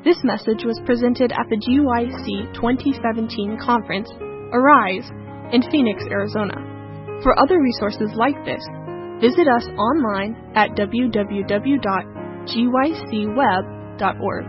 This message was presented at the GYC 2017 conference, Arise, in Phoenix, Arizona. For other resources like this, visit us online at www.gycweb.org.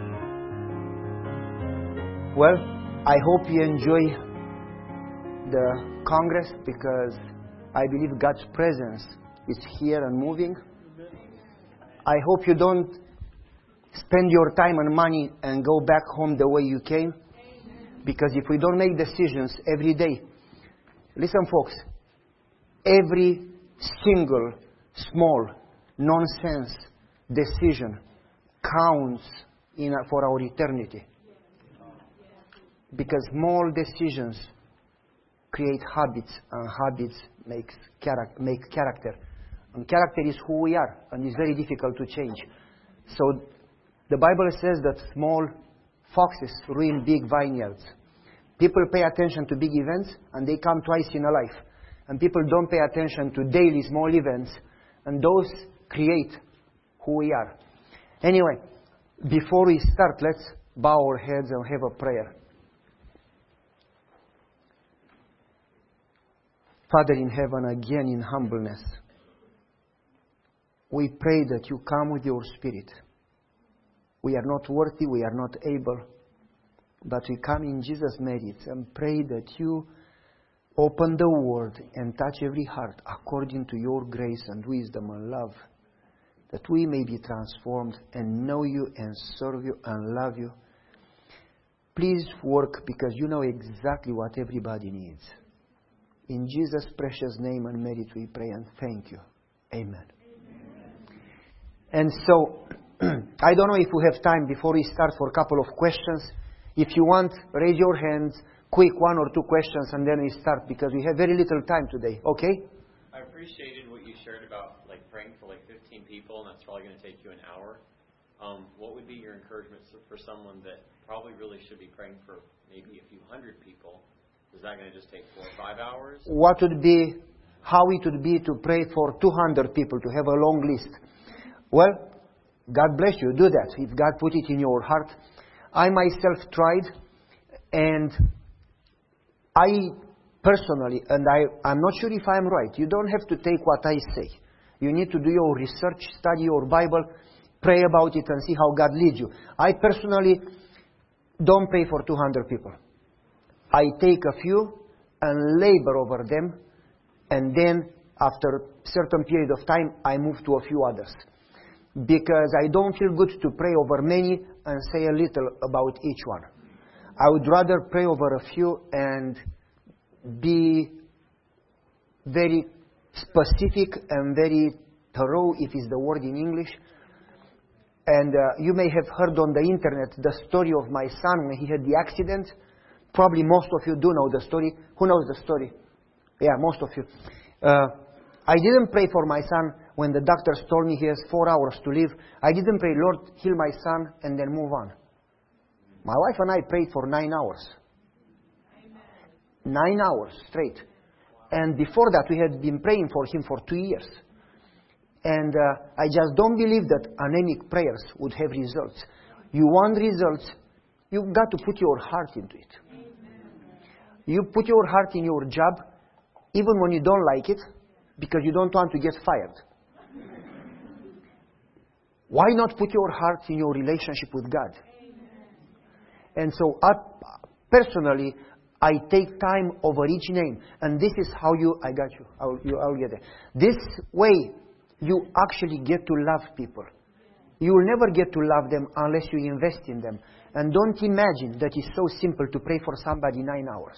Well, I hope you enjoy the Congress because I believe God's presence is here and moving. I hope you don't spend your time and money and go back home the way you came. Because if we don't make decisions every day, listen folks, every single small nonsense decision counts for our eternity. Because small decisions create habits, and habits make character. And character is who we are, and it's very difficult to change. So the Bible says that small foxes ruin big vineyards. People pay attention to big events, and they come twice in a life. And people don't pay attention to daily small events, and those create who we are. Anyway, before we start, let's bow our heads and have a prayer. Father in heaven, again in humbleness, we pray that you come with your Spirit. We are not worthy, we are not able, but we come in Jesus' merits and pray that you open the Word and touch every heart according to your grace and wisdom and love, that we may be transformed and know you and serve you and love you. Please work because you know exactly what everybody needs. In Jesus' precious name and merit we pray and thank you. Amen. And so, I don't know if we have time before we start for a couple of questions. If you want, raise your hands, quick 1 or 2 questions, and then we start because we have very little time today. Okay? I appreciated what you shared about praying for 15 people, and that's probably going to take you an hour. What would be your encouragement for someone that probably really should be praying for maybe a few hundred people? Is that going to just take 4 or 5 hours? How it would be to pray for 200 people, to have a long list? Well, God bless you, do that, if God put it in your heart. I myself tried, and I personally, and I'm not sure if I'm right, you don't have to take what I say. You need to do your research, study your Bible, pray about it and see how God leads you. I personally don't pray for 200 people. I take a few and labor over them, and then after a certain period of time, I move to a few others. Because I don't feel good to pray over many and say a little about each one. I would rather pray over a few and be very specific and very thorough, if it's the word in English. And you may have heard on the internet the story of my son when he had the accident. Probably most of you do know the story. Who knows the story? Yeah, most of you. I didn't pray for my son when the doctors told me he has 4 hours to live. I didn't pray, Lord, heal my son, and then move on. My wife and I prayed for 9 hours. Amen. 9 hours straight. And before that, we had been praying for him for 2 years. And I just don't believe that anemic prayers would have results. You want results, you've got to put your heart into it. Amen. You put your heart in your job, even when you don't like it, because you don't want to get fired. Why not put your heart in your relationship with God? Amen. And so, personally, I take time over each name. And this is how I got you. I'll get there. This way, you actually get to love people. You will never get to love them unless you invest in them. And don't imagine that it's so simple to pray for somebody 9 hours.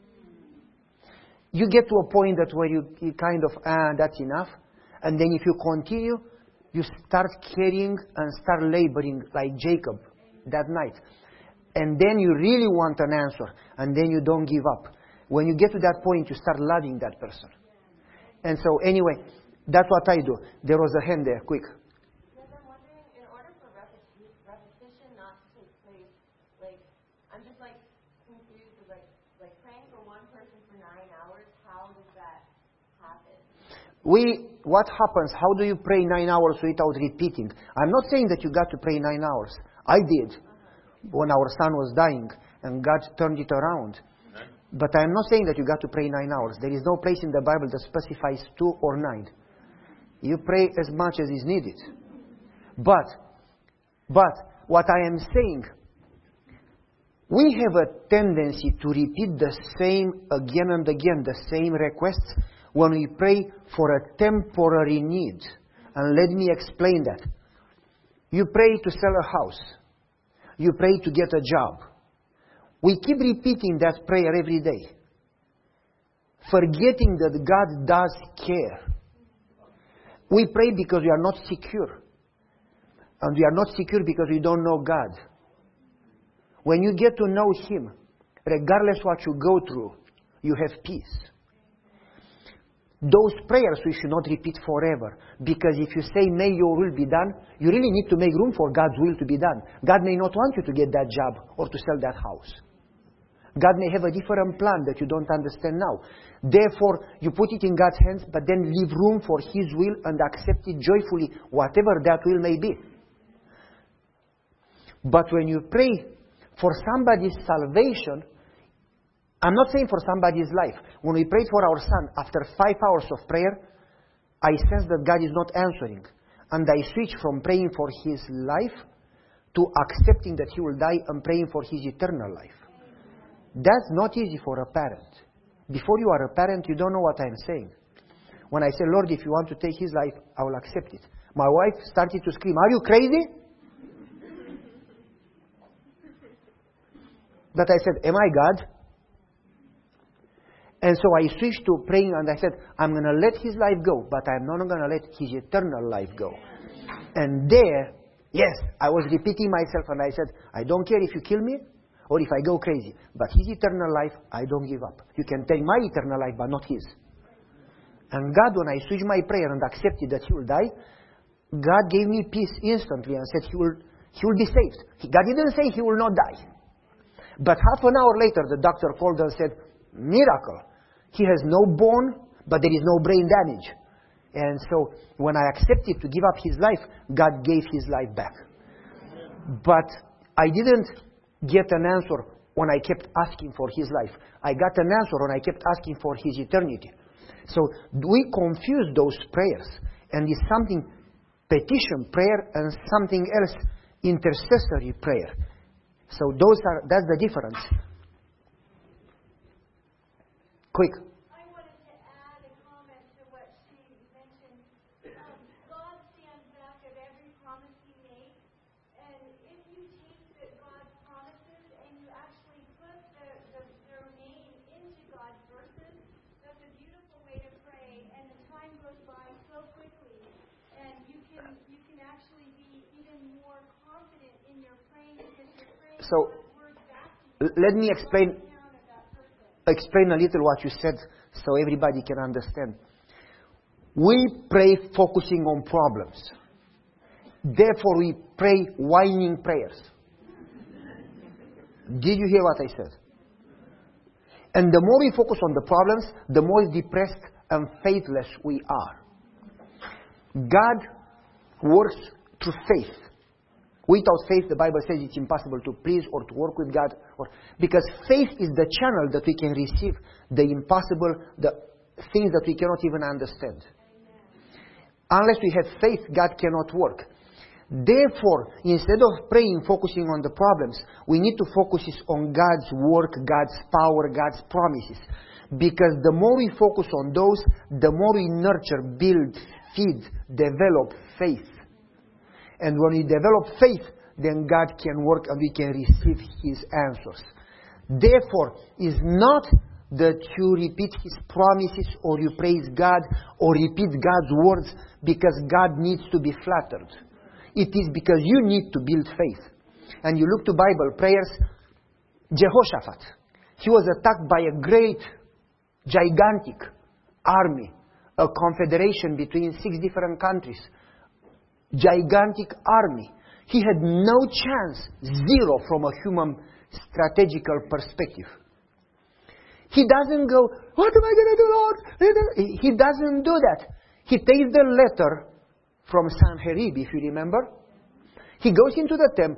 You get to a point where you kind of, that's enough. And then if you continue, you start caring and start laboring like Jacob that night. And then you really want an answer. And then you don't give up. When you get to that point, you start loving that person. And so anyway, that's what I do. There was a hand there, quick. Yes, I'm wondering, in order for repetition not to take place, I'm just confused with praying for one person for 9 hours, how does that happen? What happens? How do you pray 9 hours without repeating? I'm not saying that you got to pray 9 hours. I did. when our son was dying, and God turned it around. But I'm not saying that you got to pray 9 hours. There is no place in the Bible that specifies 2 or 9. You pray as much as is needed. But what I am saying, we have a tendency to repeat the same again and again, the same requests when we pray for a temporary need. And let me explain that. You pray to sell a house. You pray to get a job. We keep repeating that prayer every day, forgetting that God does care. We pray because we are not secure. And we are not secure because we don't know God. When you get to know Him, regardless what you go through, you have peace. Those prayers we should not repeat forever. Because if you say, may your will be done, you really need to make room for God's will to be done. God may not want you to get that job or to sell that house. God may have a different plan that you don't understand now. Therefore, you put it in God's hands, but then leave room for His will and accept it joyfully, whatever that will may be. But when you pray for somebody's salvation, I'm not saying for somebody's life. When we prayed for our son, after 5 hours of prayer, I sense that God is not answering. And I switch from praying for his life to accepting that he will die and praying for his eternal life. That's not easy for a parent. Before you are a parent, you don't know what I'm saying. When I say, Lord, if you want to take his life, I will accept it. My wife started to scream, are you crazy? But I said, am I God? And so I switched to praying and I said, I'm going to let his life go, but I'm not going to let his eternal life go. And there, yes, I was repeating myself and I said, I don't care if you kill me or if I go crazy, but his eternal life, I don't give up. You can take my eternal life, but not his. And God, when I switched my prayer and accepted that he will die, God gave me peace instantly and said he will be saved. God didn't say he will not die. But half an hour later, the doctor called and said, miracle. He has no bone, but there is no brain damage. And so when I accepted to give up his life, God gave his life back. But I didn't get an answer when I kept asking for his life. I got an answer when I kept asking for his eternity. So we confuse those prayers. And it's something petition prayer and something else intercessory prayer. So that's the difference. Quick. I wanted to add a comment to what she mentioned. God stands back of every promise he makes. And if you take God's promises and you actually put their name into God's verses, that's a beautiful way to pray. And the time goes by so quickly. And you can actually be even more confident in your praying because you're praying God's words back to you. Let me explain a little what you said so everybody can understand. We pray focusing on problems. Therefore, we pray whining prayers. Did you hear what I said? And the more we focus on the problems, the more depressed and faithless we are. God works through faith. Without faith, the Bible says it's impossible to please or to work with God. Because faith is the channel that we can receive the impossible, the things that we cannot even understand. Unless we have faith, God cannot work. Therefore, instead of praying, focusing on the problems, we need to focus on God's work, God's power, God's promises. Because the more we focus on those, the more we nurture, build, feed, develop faith. And when we develop faith, then God can work and we can receive his answers. Therefore, it's not that you repeat his promises or you praise God or repeat God's words because God needs to be flattered. It is because you need to build faith. And you look to Bible prayers, Jehoshaphat, he was attacked by a great, gigantic army, a confederation between 6 different countries. Gigantic army. He had no chance, zero from a human strategical perspective. He doesn't go, what am I going to do, Lord? He doesn't do that. He takes the letter from Sanherib, if you remember. He goes into the temple,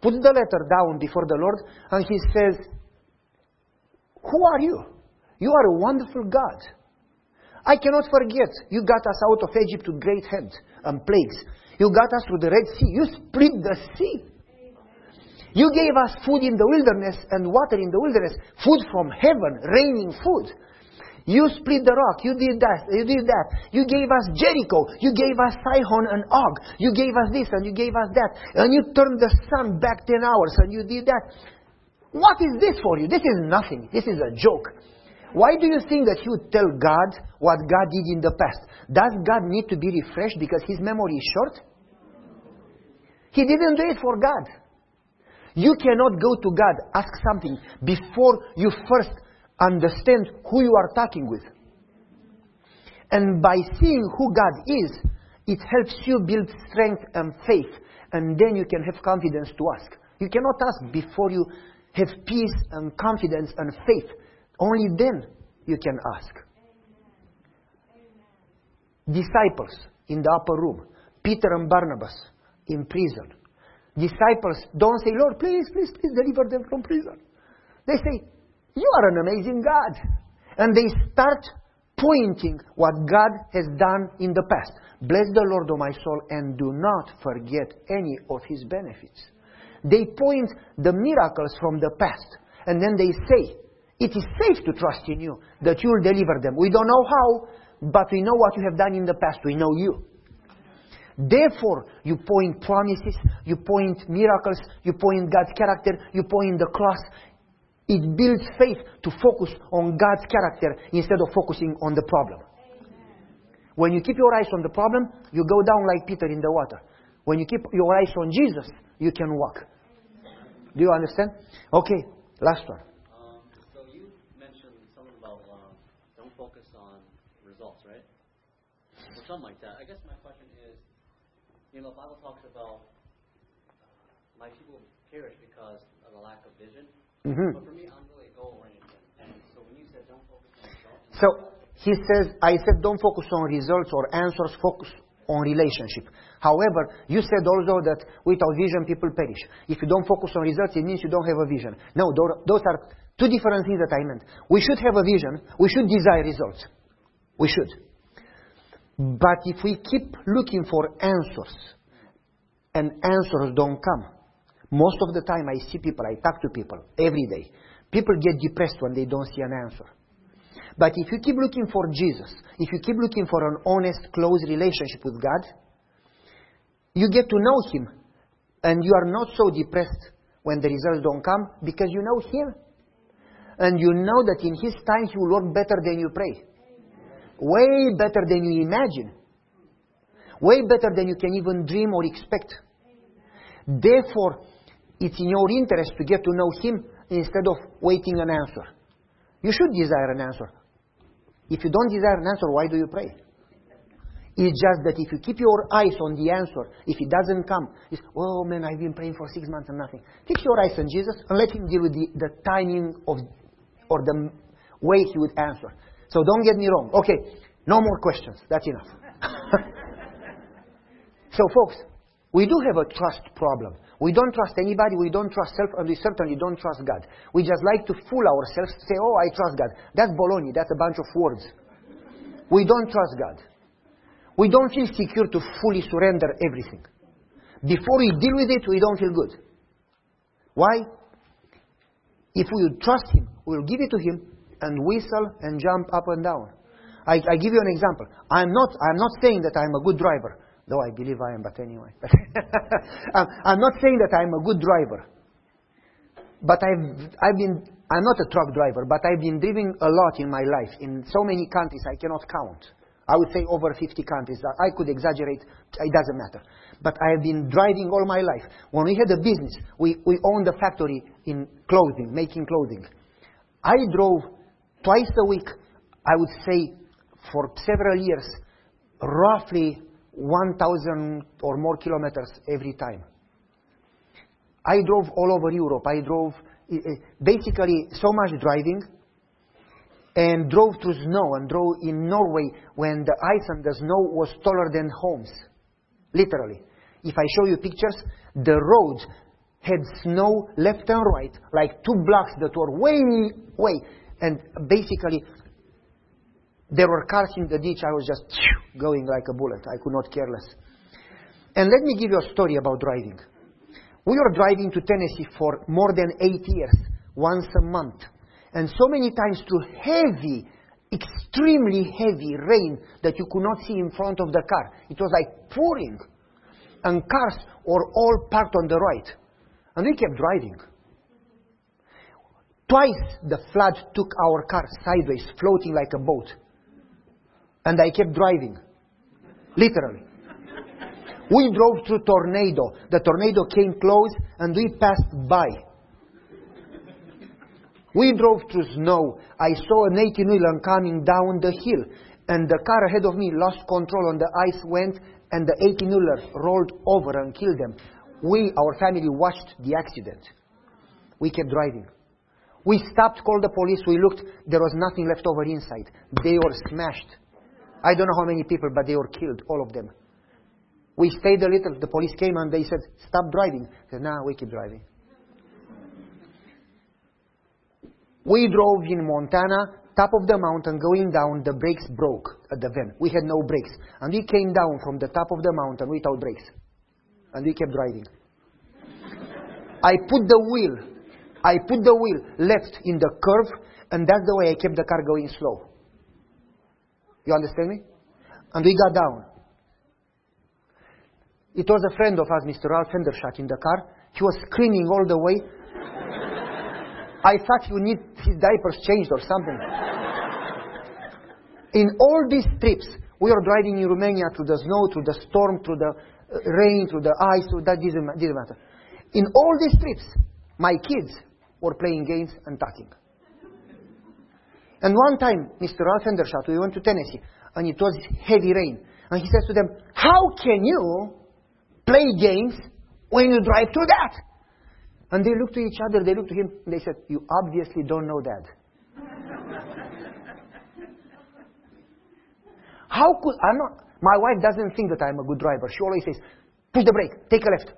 puts the letter down before the Lord, and he says, who are you? You are a wonderful God. I cannot forget, you got us out of Egypt with great hand and plagues. You got us through the Red Sea. You split the sea. You gave us food in the wilderness and water in the wilderness. Food from heaven, raining food. You split the rock. You did that. You did that. You gave us Jericho. You gave us Sihon and Og. You gave us this and you gave us that. And you turned the sun back 10 hours and you did that. What is this for you? This is nothing. This is a joke. Why do you think that you tell God what God did in the past? Does God need to be refreshed because His memory is short? He didn't do it for God. You cannot go to God, ask something, before you first understand who you are talking with. And by seeing who God is, it helps you build strength and faith. And then you can have confidence to ask. You cannot ask before you have peace and confidence and faith. Only then you can ask. Disciples in the upper room. Peter and Barnabas in prison. Disciples don't say, Lord, please, please, please deliver them from prison. They say, you are an amazing God. And they start pointing what God has done in the past. Bless the Lord, O my soul, and do not forget any of His benefits. They point the miracles from the past. And then they say, it is safe to trust in you, that you will deliver them. We don't know how, but we know what you have done in the past. We know you. Therefore, you point promises, you point miracles, you point God's character, you point the cross. It builds faith to focus on God's character instead of focusing on the problem. When you keep your eyes on the problem, you go down like Peter in the water. When you keep your eyes on Jesus, you can walk. Do you understand? Okay, last one. So you mentioned something about don't focus on results, right? Or something like that. I guess my question is, the Bible talks about my people perish because of the lack of vision. Mm-hmm. But for me, I'm really goal-oriented. And so when you said don't focus on results... So, he says, I said don't focus on results or answers, focus on relationship. However, you said also that without vision, people perish. If you don't focus on results, it means you don't have a vision. No, those are two different things that I meant. We should have a vision. We should desire results. We should. But if we keep looking for answers, and answers don't come, most of the time I see people, I talk to people every day. People get depressed when they don't see an answer. But if you keep looking for Jesus, if you keep looking for an honest, close relationship with God, you get to know Him. And you are not so depressed when the results don't come because you know Him. And you know that in His time He will work better than you pray. Way better than you imagine. Way better than you can even dream or expect. Therefore, it's in your interest to get to know Him instead of waiting an answer. You should desire an answer. If you don't desire an answer, why do you pray? It's just that if you keep your eyes on the answer, if it doesn't come, it's, oh man, I've been praying for 6 months and nothing. Fix your eyes on Jesus and let Him deal with the timing of, or the way He would answer. So don't get me wrong. Okay, no more questions. That's enough. So folks, we do have a trust problem. We don't trust anybody, we don't trust self, and we certainly don't trust God. We just like to fool ourselves, say, oh, I trust God. That's baloney, that's a bunch of words. We don't trust God. We don't feel secure to fully surrender everything. Before we deal with it, we don't feel good. Why? If we would trust Him, we'll give it to Him and whistle and jump up and down. I give you an example. I'm not saying that I'm a good driver. Though I believe I am, but anyway. I'm not saying that I'm a good driver. But I'm not a truck driver, but I've been driving a lot in my life. In so many countries, I cannot count. I would say over 50 countries. I could exaggerate. It doesn't matter. But I have been driving all my life. When we had a business, we owned a factory in clothing, making clothing. I drove twice a week, I would say, for several years, roughly 1,000 or more kilometers every time. I drove all over Europe. I drove basically so much driving and drove through snow and drove in Norway when the ice and the snow was taller than homes. Literally. If I show you pictures, the roads had snow left and right, like 2 blocks that were way. And basically, there were cars in the ditch. I was just going like a bullet. I could not care less. And let me give you a story about driving. We were driving to Tennessee for more than 8 years, once a month. And so many times through heavy, extremely heavy rain that you could not see in front of the car. It was like pouring. And cars were all parked on the right. And we kept driving. Twice the flood took our car sideways, floating like a boat. And I kept driving. Literally. We drove through tornado. The tornado came close and we passed by. We drove through snow. I saw an 18-wheeler coming down the hill. And the car ahead of me lost control and the ice went and the 18-wheeler rolled over and killed them. We, our family, watched the accident. We kept driving. We stopped, called the police. We looked. There was nothing left over inside. They were smashed. I don't know how many people, but they were killed, all of them. We stayed a little. The police came and they said, stop driving. I said, no, we keep driving. We drove in Montana, top of the mountain, going down. The brakes broke at the van. We had no brakes. And we came down from the top of the mountain without brakes. And we kept driving. I put the wheel left in the curve, and that's the way I kept the car going slow. You understand me? And we got down. It was a friend of ours, Mr. Ralph Hendershot, in the car. He was screaming all the way. I thought he would need his diapers changed or something. In all these trips, we were driving in Romania through the snow, through the storm, through the rain, through the ice. That didn't matter. In all these trips, my kids were playing games and talking. And one time, Mr. Ralph Hendershot, we went to Tennessee, and it was heavy rain. And he says to them, how can you play games when you drive through that? And they looked to each other, they looked to him, and they said, you obviously don't know Dad. My wife doesn't think that I'm a good driver. She always says, push the brake, take a left.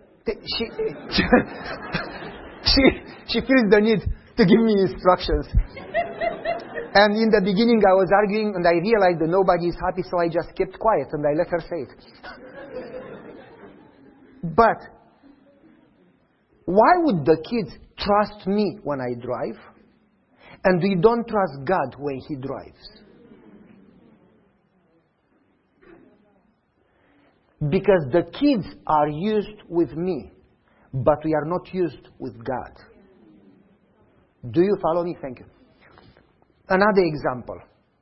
She feels the need to give me instructions. And in the beginning I was arguing and I realized that nobody is happy, so I just kept quiet and I let her say it. But why would the kids trust me when I drive and we don't trust God when He drives? Because the kids are used with me, but we are not used with God. Do you follow me? Thank you. Another example.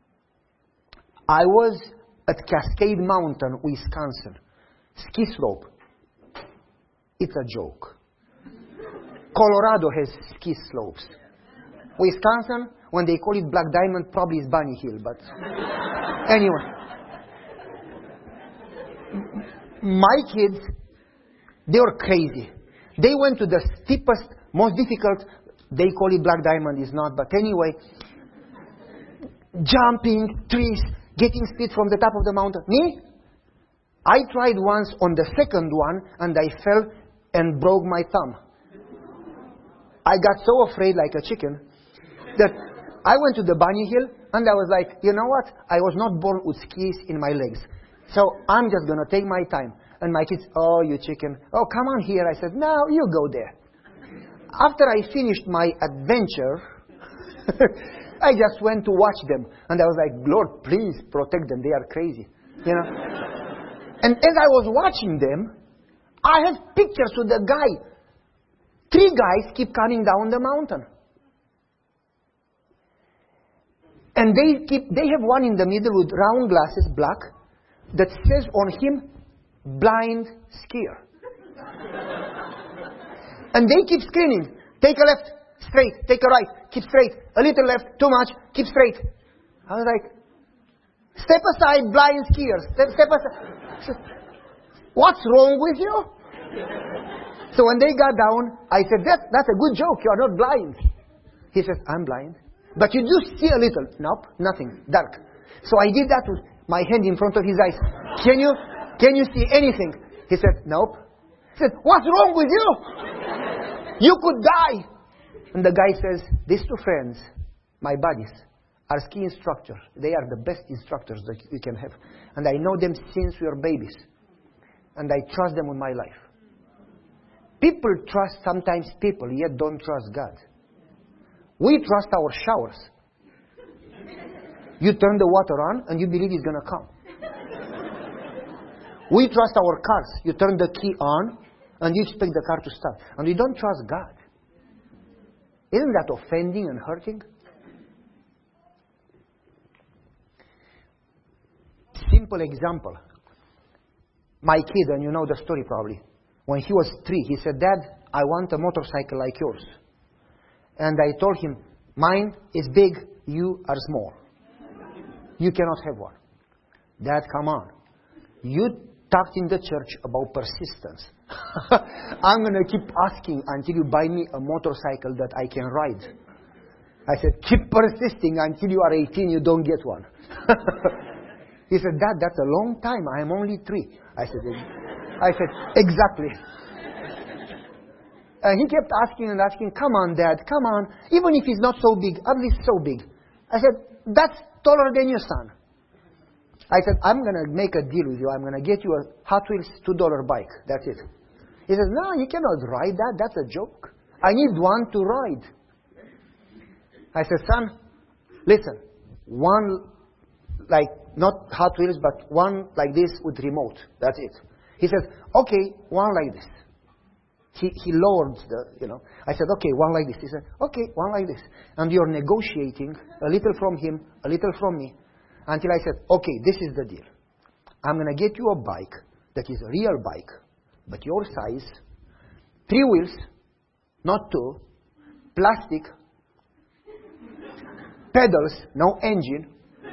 I was at Cascade Mountain, Wisconsin. Ski slope. It's a joke. Colorado has ski slopes. Wisconsin, when they call it Black Diamond, probably is Bunny Hill, but anyway. My kids, they were crazy. They went to the steepest, most difficult, they call it Black Diamond, is not, but anyway, jumping, trees, getting speed from the top of the mountain. Me? I tried once on the second one and I fell and broke my thumb. I got so afraid like a chicken that I went to the Bunny Hill and I was like, you know what? I was not born with skis in my legs. So I'm just going to take my time. And my kids, oh, you chicken. Oh, come on here. I said, no, you go there. After I finished my adventure, I just went to watch them. And I was like, Lord, please protect them. They are crazy. You know? And as I was watching them, I have pictures with the guy. 3 guys keep coming down the mountain. And they have one in the middle with round glasses, black, that says on him, blind skier. And they keep screaming, take a left, straight, take a right, keep straight, a little left, too much, keep straight. I was like, step aside, blind skiers, step aside. What's wrong with you? So when they got down, I said, that's a good joke, you are not blind. He says, I'm blind. But you do see a little. Nope, nothing, dark. So I did that with my hand in front of his eyes. Can you see anything? He said, nope. He said, what's wrong with you? You could die. And the guy says, these two friends, my buddies, are ski instructors. They are the best instructors that you can have. And I know them since we were babies. And I trust them with my life. People trust sometimes people, yet don't trust God. We trust our showers. You turn the water on and you believe it's going to come. We trust our cars. You turn the key on and you expect the car to start. And you don't trust God. Isn't that offending and hurting? Simple example. My kid, and you know the story probably. When he was 3, he said, Dad, I want a motorcycle like yours. And I told him, mine is big, you are small. You cannot have one. Dad, come on. You talked in the church about persistence. I'm going to keep asking until you buy me a motorcycle that I can ride. I said, keep persisting until you are 18, you don't get one. He said, Dad, that's a long time. I am only 3. I said, exactly. And he kept asking and asking, come on, Dad, come on. Even if it's not so big, at least so big. I said, that's taller than your son. I said, I'm going to make a deal with you. I'm going to get you a Hot Wheels $2 bike. That's it. He says, no, you cannot ride that. That's a joke. I need one to ride. I said, son, listen, one like, not Hot Wheels, but one like this with remote. That's it. He says, okay, one like this. He lowered the, I said, okay, one like this. He said, okay, one like this. And you're negotiating a little from him, a little from me, until I said, okay, this is the deal. I'm going to get you a bike that is a real bike, but your size, 3 wheels, not 2, plastic, pedals, no engine,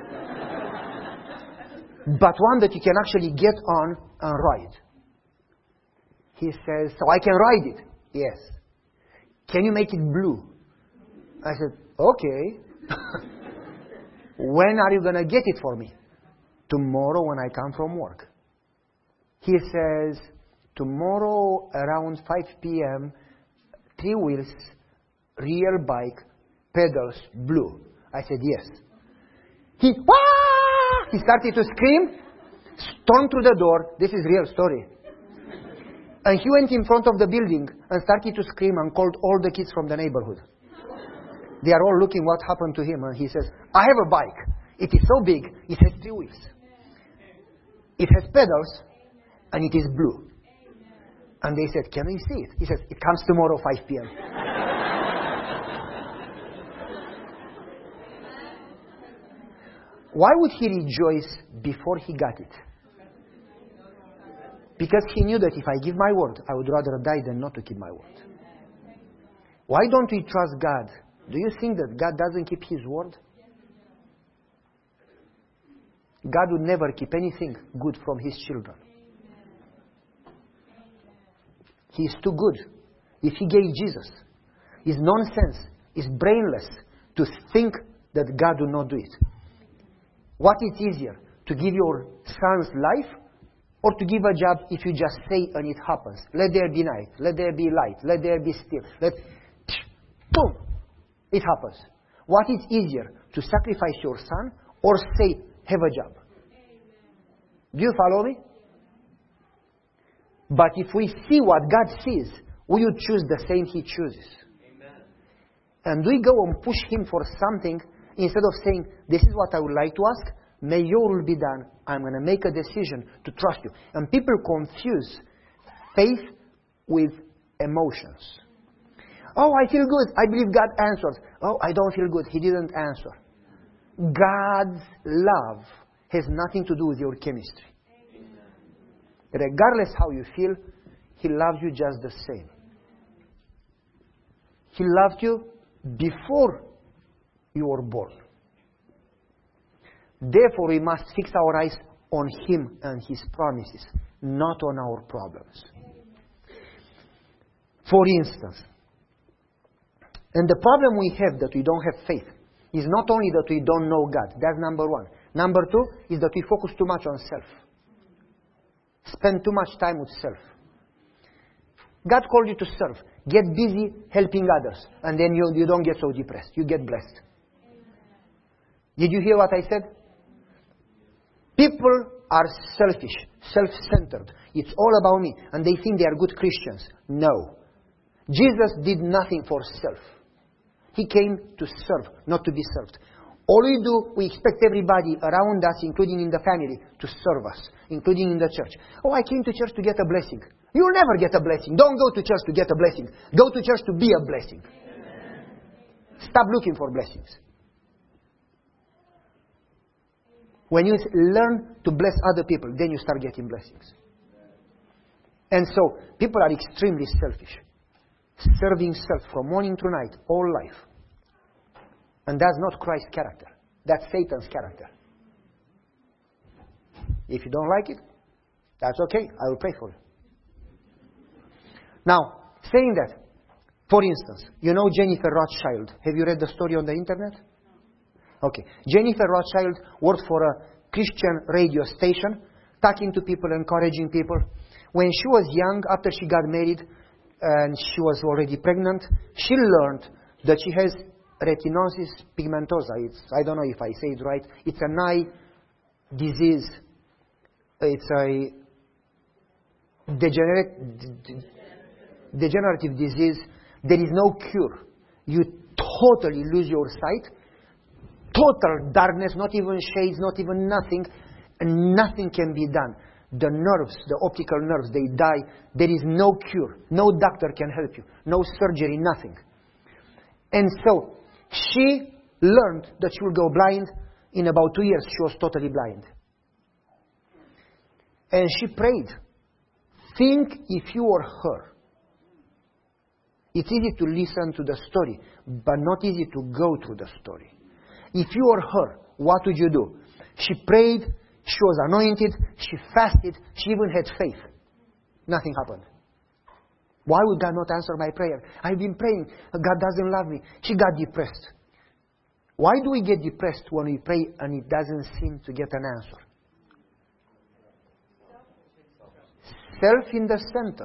but one that you can actually get on and ride. He says, so I can ride it? Yes. Can you make it blue? I said, okay. When are you going to get it for me? Tomorrow when I come from work. He says, tomorrow around 5 p.m., 3 wheels, real bike, pedals, blue. I said, yes. He started to scream, stormed through the door. This is real story. And he went in front of the building and started to scream and called all the kids from the neighborhood. They are all looking what happened to him. And he says, I have a bike. It is so big, it has 3 wheels. It has pedals, and it is blue. And they said, can we see it? He says, it comes tomorrow 5 p.m. Why would he rejoice before he got it? Because he knew that if I give my word, I would rather die than not to keep my word. Why don't we trust God? Do you think that God doesn't keep His word? God would never keep anything good from His children. He is too good. If He gave Jesus, it's nonsense, it's brainless to think that God will not do it. What is easier, to give your son's life or to give a job if you just say and it happens? Let there be night, let there be light, let there be still. Boom! It happens. What is easier, to sacrifice your son or say, have a job? Do you follow me? But if we see what God sees, we would choose the same He chooses. Amen. And we go and push Him for something instead of saying, this is what I would like to ask, may your will be done. I'm going to make a decision to trust you. And people confuse faith with emotions. Oh, I feel good. I believe God answers. Oh, I don't feel good. He didn't answer. God's love has nothing to do with your chemistry. Regardless how you feel, He loves you just the same. He loved you before you were born. Therefore, we must fix our eyes on Him and His promises, not on our problems. For instance, and the problem we have that we don't have faith is not only that we don't know God. That's number 1. Number 2 is that we focus too much on self. Spend too much time with self. God called you to serve. Get busy helping others. And then you don't get so depressed. You get blessed. Did you hear what I said? People are selfish, self-centered. It's all about me. And they think they are good Christians. No. Jesus did nothing for self. He came to serve, not to be served. All we do, we expect everybody around us, including in the family, to serve us, including in the church. Oh, I came to church to get a blessing. You'll never get a blessing. Don't go to church to get a blessing. Go to church to be a blessing. Stop looking for blessings. When you learn to bless other people, then you start getting blessings. And so, people are extremely selfish. Serving self from morning to night, all life. And that's not Christ's character. That's Satan's character. If you don't like it, that's okay. I will pray for you. Now, saying that, for instance, you know Jennifer Rothschild. Have you read the story on the internet? Okay. Jennifer Rothschild worked for a Christian radio station, talking to people, encouraging people. When she was young, after she got married, and she was already pregnant, she learned that she has retinosis pigmentosa. I don't know if I say it right. It's an eye disease. It's a degenerative disease. There is no cure. You totally lose your sight. Total darkness, not even shades, not even nothing. And nothing can be done. The nerves, the optical nerves, they die. There is no cure. No doctor can help you. No surgery, nothing. And so, she learned that she will go blind. In about 2 years, she was totally blind. And she prayed. Think if you were her. It's easy to listen to the story, but not easy to go through the story. If you were her, what would you do? She prayed. She was anointed. She fasted. She even had faith. Nothing happened. Why would God not answer my prayer? I've been praying. God doesn't love me. She got depressed. Why do we get depressed when we pray and it doesn't seem to get an answer? Self in the center.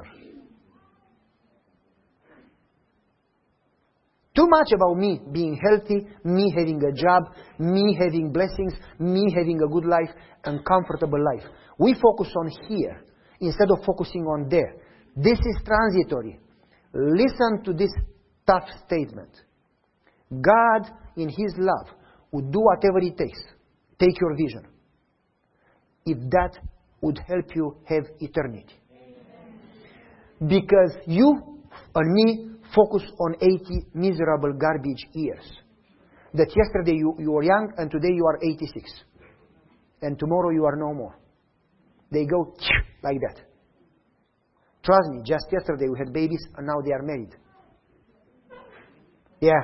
Too much about me being healthy, me having a job, me having blessings, me having a good life and comfortable life. We focus on here instead of focusing on there. This is transitory. Listen to this tough statement. God, in His love, would do whatever it takes. Take your vision. If that would help you have eternity. Because you and me focus on 80 miserable garbage years. That yesterday you were young and today you are 86. And tomorrow you are no more. They go like that. Trust me, just yesterday we had babies and now they are married. Yeah.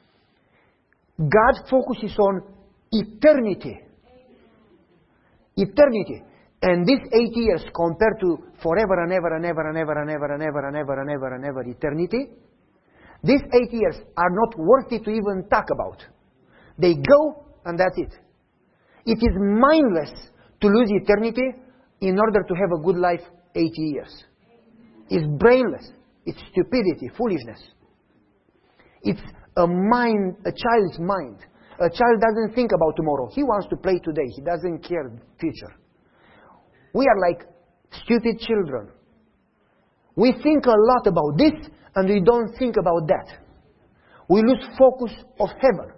God focuses on eternity. Eternity. And these 80 years compared to forever and ever and ever and ever and ever and ever and ever and ever and ever eternity, these 80 years are not worthy to even talk about. They go and that's it. It is mindless to lose eternity in order to have a good life 80 years. It's brainless. It's stupidity, foolishness. It's a child's mind. A child doesn't think about tomorrow. He wants to play today. He doesn't care future. We are like stupid children. We think a lot about this and we don't think about that. We lose focus of heaven.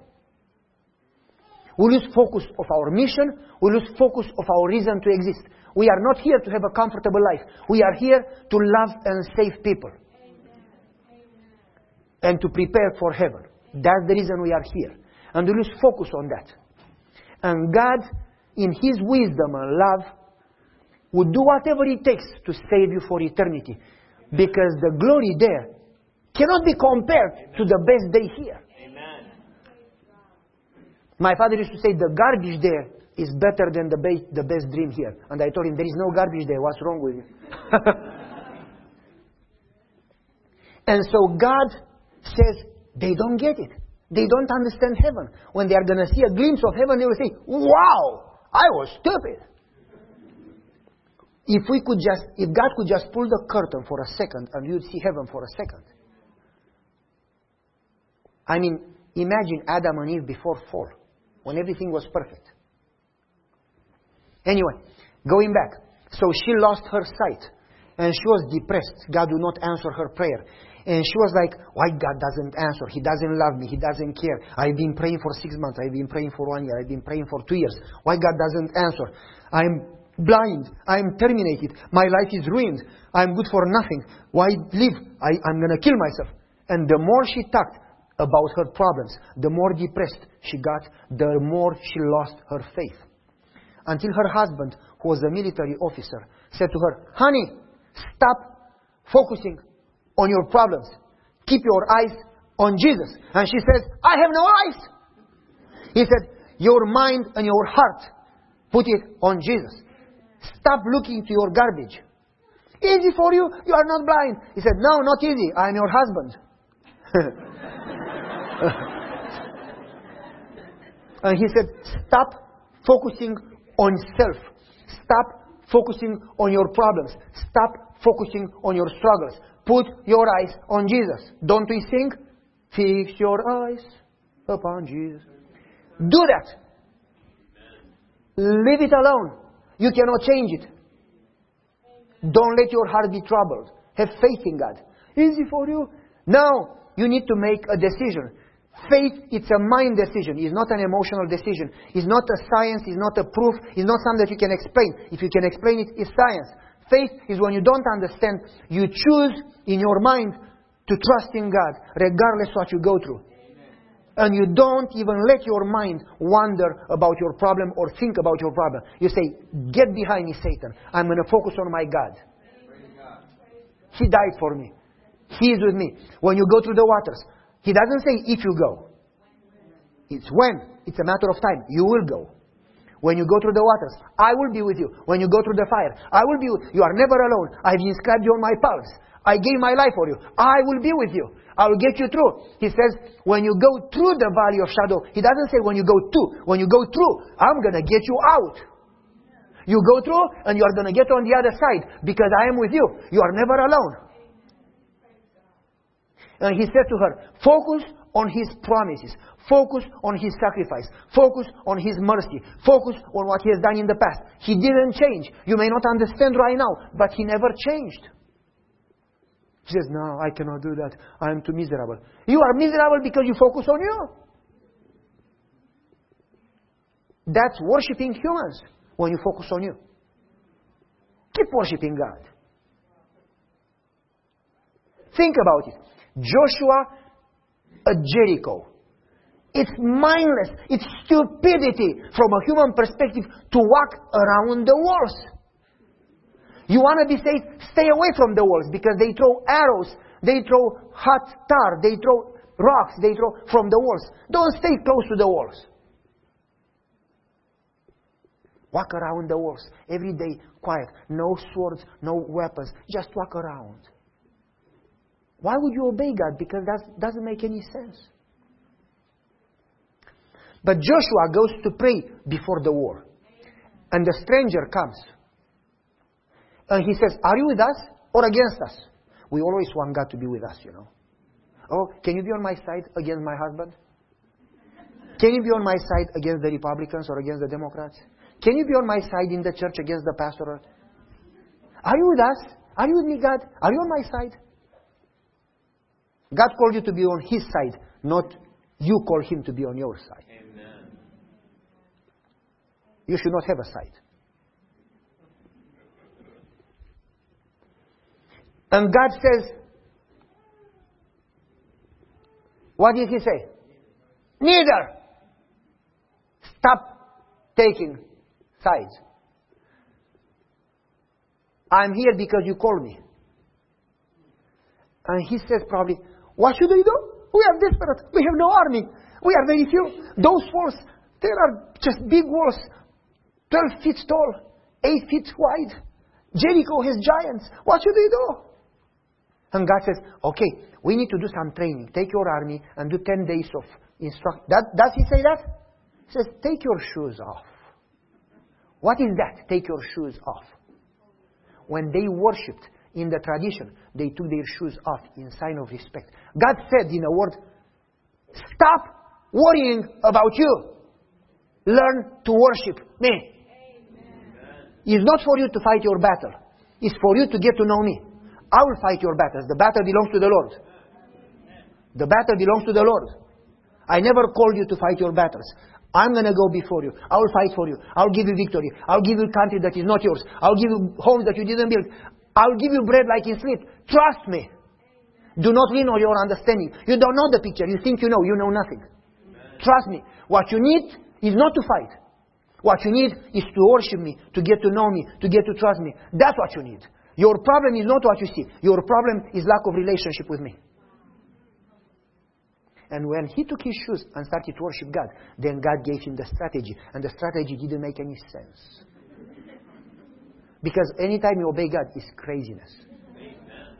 We lose focus of our mission. We lose focus of our reason to exist. We are not here to have a comfortable life. We are here to love and save people. And to prepare for heaven. That's the reason we are here. And we lose focus on that. And God, in His wisdom and love, would do whatever it takes to save you for eternity. Because the glory there cannot be compared to the best day here. Amen. My father used to say the garbage there is better than the best dream here. And I told him, there is no garbage there. What's wrong with you? And so God says, they don't get it. They don't understand heaven. When they are going to see a glimpse of heaven, they will say, wow, I was stupid. If God could just pull the curtain for a second and you'd see heaven for a second. I mean, imagine Adam and Eve before fall, when everything was perfect. Anyway, going back. So she lost her sight. And she was depressed. God would not answer her prayer. And she was like, why God doesn't answer? He doesn't love me. He doesn't care. I've been praying for 6 months. I've been praying for 1 year. I've been praying for 2 years. Why God doesn't answer? I'm blind. I'm terminated. My life is ruined. I'm good for nothing. Why live? I'm going to kill myself. And the more she talked about her problems, the more depressed she got, the more she lost her faith. Until her husband, who was a military officer, said to her, honey, stop focusing on your problems. Keep your eyes on Jesus. And she says, I have no eyes. He said, your mind and your heart, put it on Jesus. Stop looking to your garbage. Easy for you? You are not blind. He said, no, not easy. I am your husband. And he said, stop focusing on self. Stop focusing on your problems. Stop focusing on your struggles. Put your eyes on Jesus. Don't we sing? Fix your eyes upon Jesus. Do that. Leave it alone. You cannot change it. Don't let your heart be troubled. Have faith in God. Easy for you? Now, you need to make a decision. Faith, it's a mind decision. It's not an emotional decision. It's not a science. It's not a proof. It's not something that you can explain. If you can explain it, it's science. Faith is when you don't understand, you choose in your mind to trust in God, regardless what you go through. And you don't even let your mind wander about your problem or think about your problem. You say, get behind me, Satan. I'm going to focus on my God. He died for me. He is with me. When you go through the waters, He doesn't say if you go. It's when. It's a matter of time. You will go. When you go through the waters, I will be with you. When you go through the fire, I will be with you. You are never alone. I've inscribed you on my pulse. I gave my life for you. I will be with you. I will get you through. He says, when you go through the valley of shadow, He doesn't say when you go to. When you go through, I'm going to get you out. You go through and you are going to get on the other side because I am with you. You are never alone. And He said to her, focus on His promises. Focus on His sacrifice. Focus on His mercy. Focus on what He has done in the past. He didn't change. You may not understand right now, but He never changed. She says, no, I cannot do that. I am too miserable. You are miserable because you focus on you. That's worshipping humans when you focus on you. Keep worshipping God. Think about it. Joshua at Jericho. It's mindless. It's stupidity from a human perspective to walk around the walls. You want to be safe? Stay away from the walls because they throw arrows. They throw hot tar. They throw rocks. They throw from the walls. Don't stay close to the walls. Walk around the walls. Every day, quiet. No swords, no weapons. Just walk around. Why would you obey God? Because that doesn't make any sense. But Joshua goes to pray before the war. And the stranger comes. And he says, are you with us or against us? We always want God to be with us, you know. Oh, can you be on my side against my husband? Can you be on my side against the Republicans or against the Democrats? Can you be on my side in the church against the pastor? Are you with us? Are you with me, God? Are you on my side? God called you to be on His side, not you call Him to be on your side. Amen. You should not have a side. And God says, what did He say? Neither. Stop taking sides. I'm here because you called me. And he says probably, what should we do? We are desperate. We have no army. We are very few. Those walls, there are just big walls, 12 feet tall, 8 feet wide. Jericho has giants. What should we do? And God says, okay, we need to do some training. Take your army and do 10 days of instruction. Does He say that? He says, take your shoes off. What is that? Take your shoes off. when they worshipped in the tradition, they took their shoes off in sign of respect. God said in a word, stop worrying about you. Learn to worship me. Amen. It's not for you to fight your battle. It's for you to get to know me. I will fight your battles. The battle belongs to the Lord. The battle belongs to the Lord. I never called you to fight your battles. I'm going to go before you. I will fight for you. I'll give you victory. I'll give you a country that is not yours. I'll give you homes that you didn't build. I'll give you bread like in sleep. Trust me. Do not lean on your understanding. You don't know the picture. You think you know. You know nothing. Trust me. What you need is not to fight. What you need is to worship me, to get to know me, to get to trust me. That's what you need. Your problem is not what you see. Your problem is lack of relationship with me. And when he took his shoes and started to worship God, then God gave him the strategy. And the strategy didn't make any sense. Because anytime you obey God, it's craziness. Amen.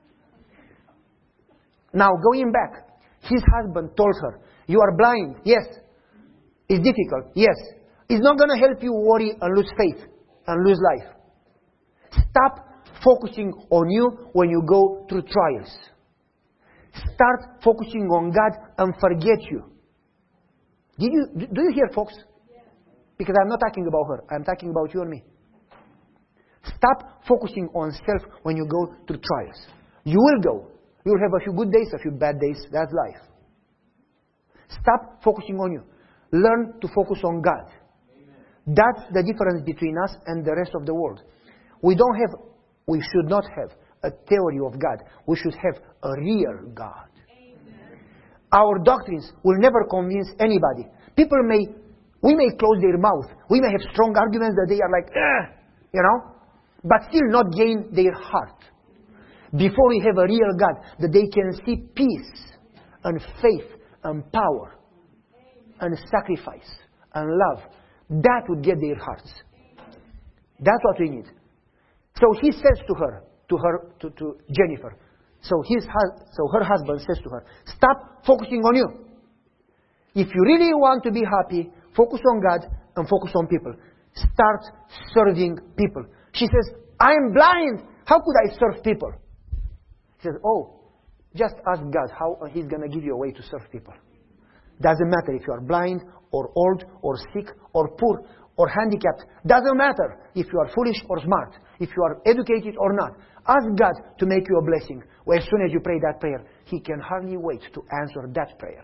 Now, going back, his husband told her, you are blind. Yes. It's difficult. Yes. It's not going to help you worry and lose faith and lose life. Stop focusing on you when you go through trials. Start focusing on God and forget you. Do you hear, folks? Yes. Because I'm not talking about her. I'm talking about you and me. Stop focusing on self when you go through trials. You will go. You will have a few good days, a few bad days. That's life. Stop focusing on you. Learn to focus on God. Amen. That's the difference between us and the rest of the world. We should not have a theory of God. We should have a real God. Amen. Our doctrines will never convince anybody. We may close their mouth. We may have strong arguments that they are like, but still not gain their heart. Before we have a real God, that they can see peace and faith and power and sacrifice and love, that would get their hearts. That's what we need. So he says to Jennifer, so her husband says to her, stop focusing on you. If you really want to be happy, focus on God and focus on people. Start serving people. She says, I am blind. How could I serve people? He says, just ask God how He's going to give you a way to serve people. Doesn't matter if you are blind or old or sick or poor or handicapped. Doesn't matter if you are foolish or smart. If you are educated or not. Ask God to make you a blessing. Well, as soon as you pray that prayer, He can hardly wait to answer that prayer.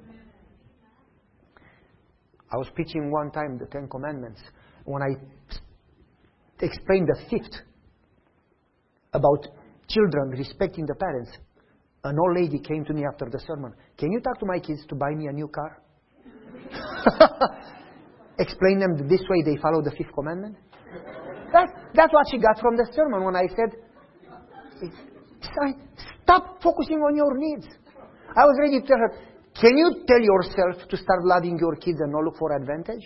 I was preaching one time the 10 Commandments. When I explained the 5th about children respecting the parents, an old lady came to me after the sermon. Can you talk to my kids to buy me a new car? Explain them this way they follow the 5th commandment. That's what she got from the sermon when I said, stop focusing on your needs. I was ready to tell her, can you tell yourself to start loving your kids and not look for advantage?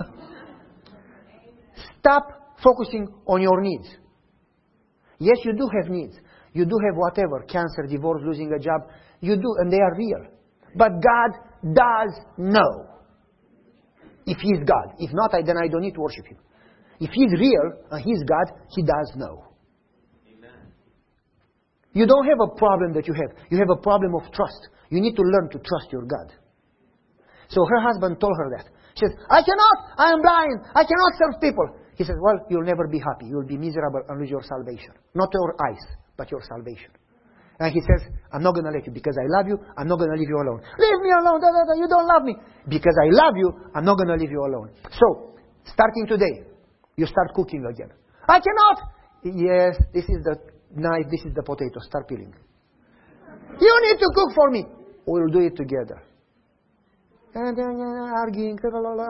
Stop focusing on your needs. Yes, you do have needs. You do have whatever, cancer, divorce, losing a job. You do, and they are real. But God does know. If He's God. If not, then I don't need to worship Him. If He's real and He's God, He does know. Amen. You don't have a problem that you have. You have a problem of trust. You need to learn to trust your God. So her husband told her that. She says, I am blind. I cannot serve people. He says, well, you'll never be happy. You'll be miserable and lose your salvation. Not your eyes, but your salvation. And he says, I'm not going to let you. Because I love you, I'm not going to leave you alone. Leave me alone. You don't love me. Because I love you, I'm not going to leave you alone. So, starting today, you start cooking again. I cannot. Yes, this is the knife, this is the potato. Start peeling. You need to cook for me. We'll do it together. And then arguing,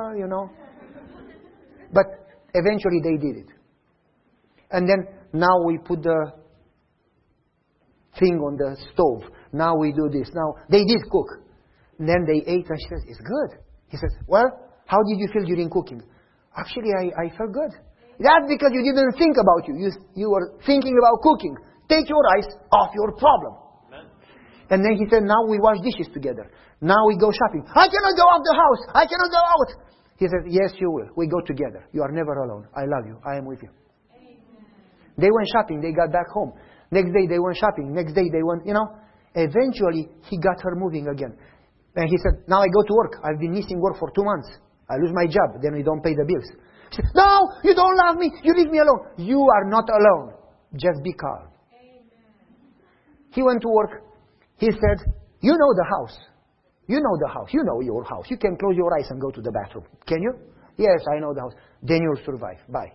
But eventually they did it. And then now we put the thing on the stove. Now we do this. Now they did cook. And then they ate and she says, it's good. He says, well, how did you feel during cooking? Actually, I felt good. That's because you didn't think about you. You were thinking about cooking. Take your eyes off your problem. Amen. And then he said, now we wash dishes together. Now we go shopping. I cannot go out the house. I cannot go out. He said, yes, you will. We go together. You are never alone. I love you. I am with you. Amen. They went shopping. They got back home. Next day they went shopping. Next day they went, Eventually, he got her moving again. And he said, now I go to work. I've been missing work for 2 months. I lose my job. Then we don't pay the bills. She said, no, you don't love me. You leave me alone. You are not alone. Just be calm. Amen. He went to work. He said, you know the house. You know the house. You know your house. You can close your eyes and go to the bathroom. Can you? Yes, I know the house. Then you'll survive. Bye.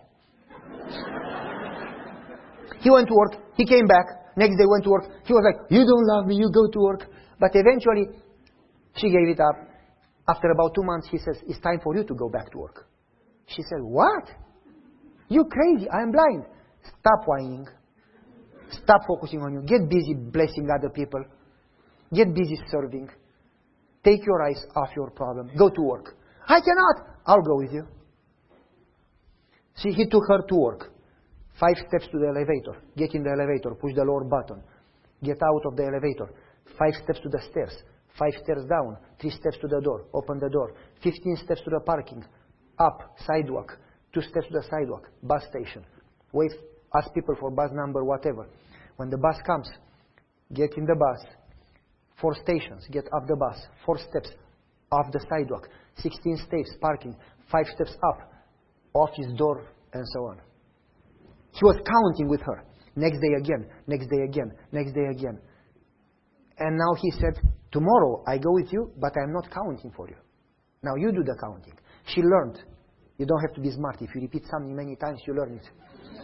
He went to work. He came back. Next day went to work. He was like, you don't love me. You go to work. But eventually, she gave it up. After about 2 months, he says, it's time for you to go back to work. She said, what? You crazy. I am blind. Stop whining. Stop focusing on you. Get busy blessing other people. Get busy serving. Take your eyes off your problem. Go to work. I cannot. I'll go with you. See, he took her to work. 5 steps to the elevator. Get in the elevator. Push the lower button. Get out of the elevator. 5 steps to the stairs. 5 stairs down. 3 steps to the door. Open the door. 15 steps to the parking. Up. Sidewalk. 2 steps to the sidewalk. Bus station. Wait. Ask people for bus number, whatever. When the bus comes, get in the bus. 4 stations. Get off the bus. 4 steps. Off the sidewalk. 16 steps. Parking. 5 steps up. Office door. And so on. He was counting with her. Next day again. Next day again. Next day again. And now he said, tomorrow I go with you, but I'm not counting for you. Now you do the counting. She learned. You don't have to be smart. If you repeat something many times, you learn it.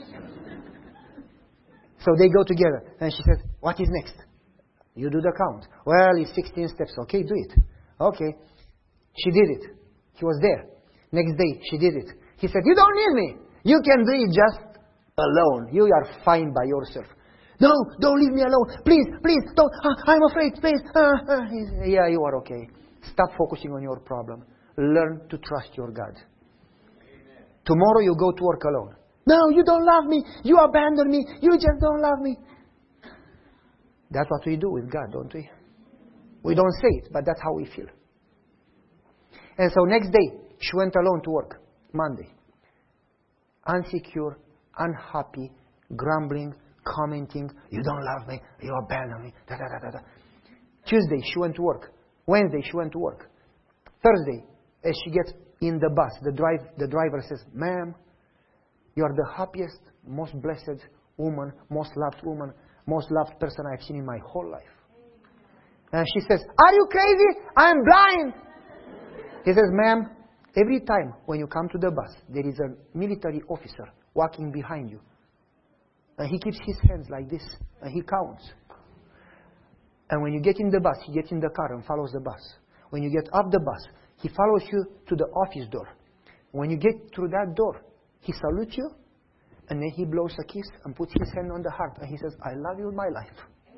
So they go together. And she says, what is next? You do the count. Well, it's 16 steps. Okay, do it. Okay. She did it. He was there. Next day, she did it. He said, you don't need me. You can do it just alone. You are fine by yourself. No, don't leave me alone. Please, please, don't. I'm afraid, please. Yeah, you are okay. Stop focusing on your problem. Learn to trust your God. Amen. Tomorrow you go to work alone. No, you don't love me. You abandon me. You just don't love me. That's what we do with God, don't we? We don't say it, but that's how we feel. And so next day, she went alone to work. Monday. Insecure, unhappy, grumbling, commenting, you don't love me, you abandon me, da da da da da. Tuesday, she went to work. Wednesday, she went to work. Thursday, as she gets in the bus, the driver says, ma'am, you are the happiest, most blessed woman, most loved person I've seen in my whole life. And she says, are you crazy? I'm blind. He says, ma'am, every time when you come to the bus, there is a military officer walking behind you. And he keeps his hands like this, and he counts. And when you get in the bus, he gets in the car and follows the bus. When you get off the bus, he follows you to the office door. When you get through that door, he salutes you, and then he blows a kiss and puts his hand on the heart, and he says, I love you in my life.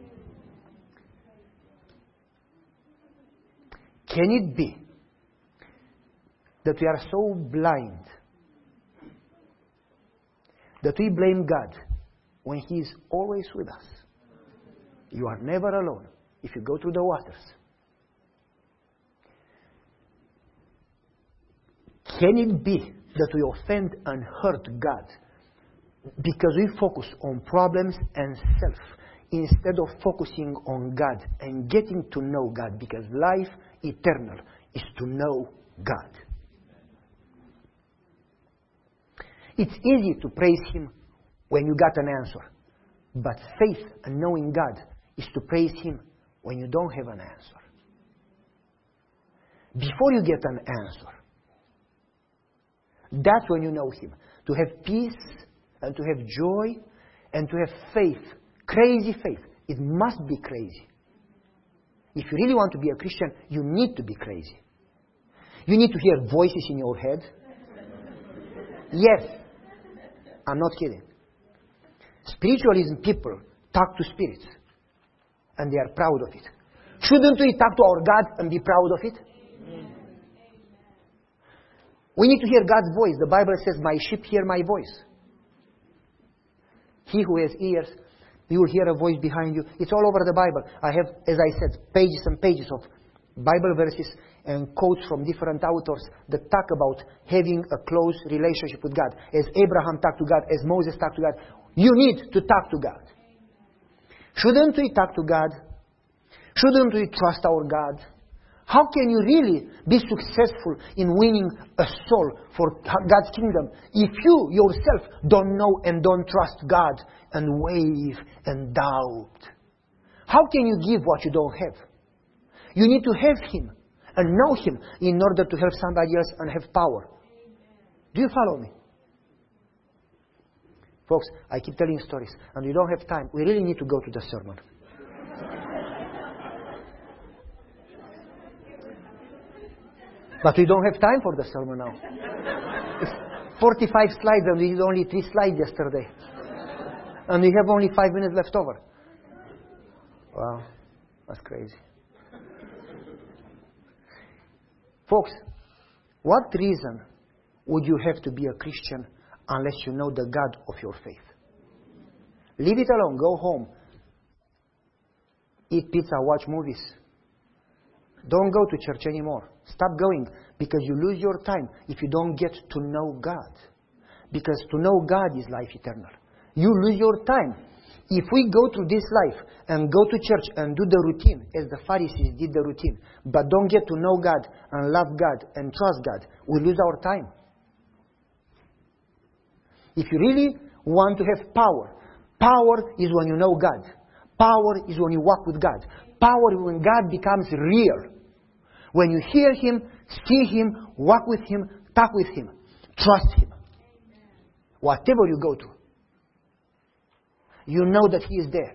Can it be that we are so blind that we blame God when He is always with us? You are never alone if you go through the waters. Can it be that we offend and hurt God because we focus on problems and self instead of focusing on God and getting to know God? Because life eternal is to know God. It's easy to praise Him when you got an answer. But faith and knowing God is to praise Him when you don't have an answer. Before you get an answer, that's when you know Him. To have peace and to have joy and to have faith. Crazy faith. It must be crazy. If you really want to be a Christian, you need to be crazy. You need to hear voices in your head. Yes. I'm not kidding. Spiritualism people talk to spirits. And they are proud of it. Shouldn't we talk to our God and be proud of it? Amen. We need to hear God's voice. The Bible says, my sheep hear my voice. He who has ears, you will hear a voice behind you. It's all over the Bible. I have, as I said, pages and pages of Bible verses and quotes from different authors that talk about having a close relationship with God. As Abraham talked to God, as Moses talked to God, You need to talk to God. Shouldn't we talk to God? Shouldn't we trust our God? How can you really be successful in winning a soul for God's kingdom if you yourself don't know and don't trust God and wave and doubt? How can you give what you don't have? You need to have Him and know Him in order to help somebody else and have power. Do you follow me? Folks, I keep telling stories and we don't have time. We really need to go to the sermon. But we don't have time for the sermon now. It's 45 slides and we did only 3 slides yesterday. And we have only 5 minutes left over. Wow, that's crazy. Folks, what reason would you have to be a Christian unless you know the God of your faith? Leave it alone, go home. Eat pizza, watch movies. Don't go to church anymore. Stop going because you lose your time if you don't get to know God. Because to know God is life eternal. You lose your time. If we go through this life and go to church and do the routine as the Pharisees did the routine, but don't get to know God and love God and trust God, we lose our time. If you really want to have power, power is when you know God. Power is when you walk with God. Power is when God becomes real. When you hear Him, see Him, walk with Him, talk with Him, trust Him. Whatever you go to, you know that He is there.